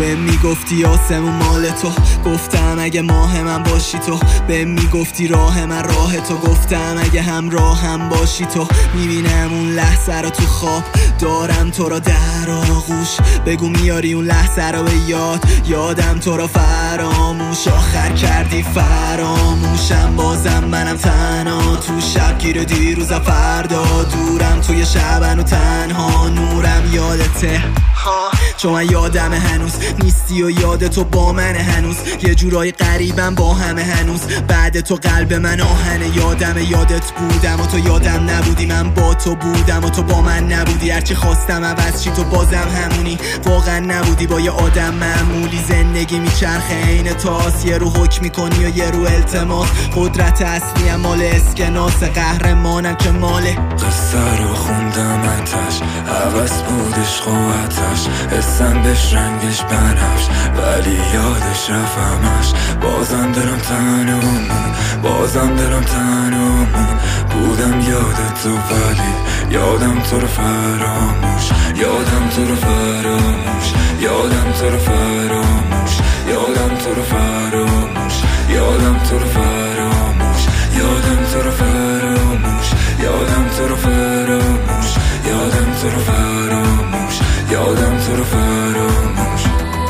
به میگفتی آسمون مال تو، گفتم اگه ماه من باشی تو. به میگفتی راه من راه تو، گفتم اگه همراه هم باشی تو. میبینم اون لحظه رو تو خواب، دارم تو را در آغوش. بگو میاری اون لحظه رو به یاد، یادم تو را فراموش. آخر کردی فراموشم، بازم منم تنها تو شب گیر دیروز فردا. دورم توی شبن و تنها، نورم یادته چون من یادم هنوز نیستی و یاد تو با من هنوز. یه جورای قریبم با همه هنوز، بعد تو قلب من آهنه. یادت بودم و تو یادم نبودی، من با تو بودم و تو با من نبودی. هرچی خواستم عوض چی تو بازم همونی، واقعا نبودی با یه آدم معمولی. زندگی میچرخه عین تاس، یه رو حکم میکنی و یه رو التماس. قدرت اصلی هم مال اسکناس، قهرمانم که ماله. قصه رو خوندم اتش، عوض بودش قوتش، حسم بهش رنگش بنفش، ولی یادش رفمش. بازم دلم تنمون، بازم دلم تنمون. بودم یادت تو ولی یادم تو رو فراموش، یادم تو رو فراموش، یادم تو رو فراموش، یادم تو رو فراموش، یادم تو رو فراموش، یادم تو رو فراموش، یادم تو رو فراموش، یادم تو رو فراموش، یادم تو رو فراموش.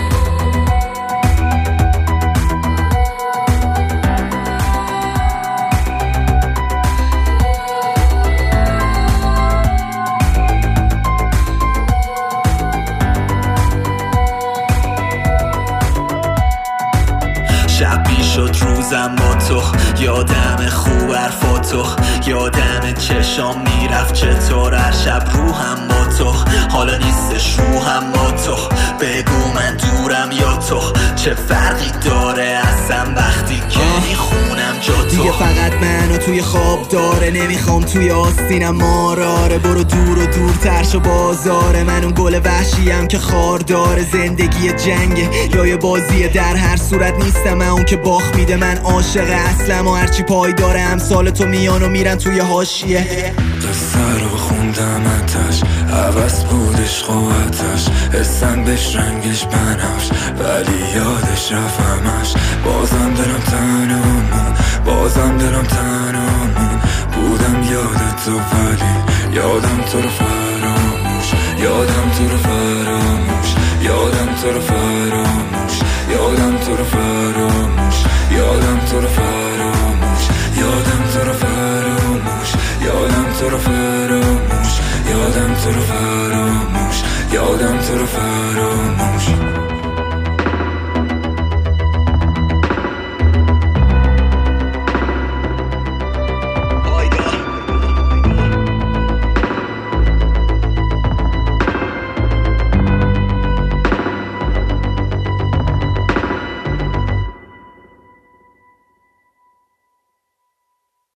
شبی شد روزم با تو، یادم خوب حرفاتو، یادم چشام میرفت چطور هر شب روحم با تو. حالا نیستش روحم با تو، بگو من دورم یا تو. چه فرقی داره اصلا وقتی که میخونم جا تو. دیگه فقط منو توی خواب داره، نمیخوام توی آستینم ماراره. برو دور و دورتر شو بازاره، من اون گل وحشیم که خار داره. زندگی جنگه یا یه بازیه، در هر صورت نیستم من اون که باخت میده. من عاشق اصلم و هرچی پای داره امثال تو میان و میرن توی حاشیه. قصه رو خوندم اتش، عوض بودش قوتش، حسم بهش رنگش بنفش، ولی یادش رفمش. بازم دلم تنمون، بازم دلم تنمون. بودم یادت تو ولی یادم تو رو فراموش، یادم تو رو فراموش، یادم تو رو فراموش، یادم تو رو فراموش، یادم تو رو فراموش، یادم تو رو فراموش، یادم تو رو فراموش، یادم تو رو فراموش، یادم تو رو فراموش.